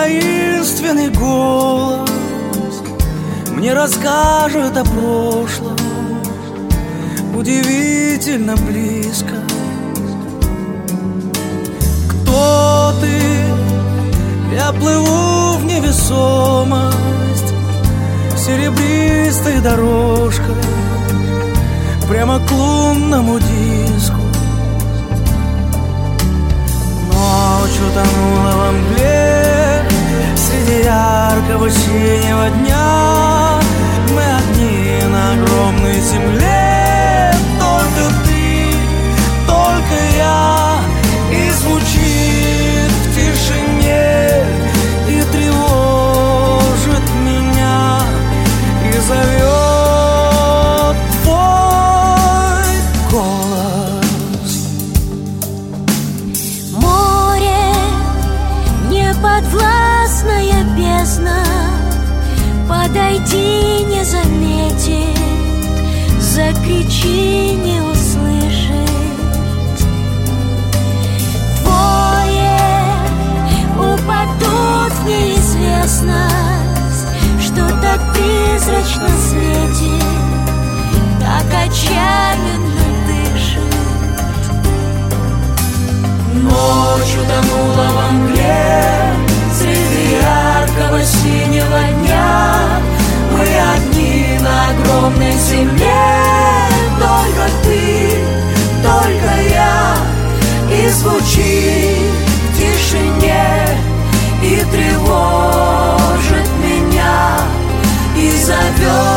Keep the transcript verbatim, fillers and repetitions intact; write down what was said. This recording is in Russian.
таинственный голос мне расскажет о прошлом, удивительно близко. Кто ты? Я плыву в невесомость серебристой дорожкой прямо к лунному диску. Ночь утонула во мгле среди яркого синего дня. Мы одни на огромной земле, только ты, только я. И звучит в тишине, и тревожит меня, и зовет твой голос. Море, неподвластная бездна, подойди, не заметит, закричи, не услышит. Двое упадут в неизвестность, что так призрачно светит, так отчаянно дышит. Ночь утонула во мгле среди яркого синего дня. Мы одни на огромной земле, только ты, только я. И звучит в тишине, и тревожит меня, и зовет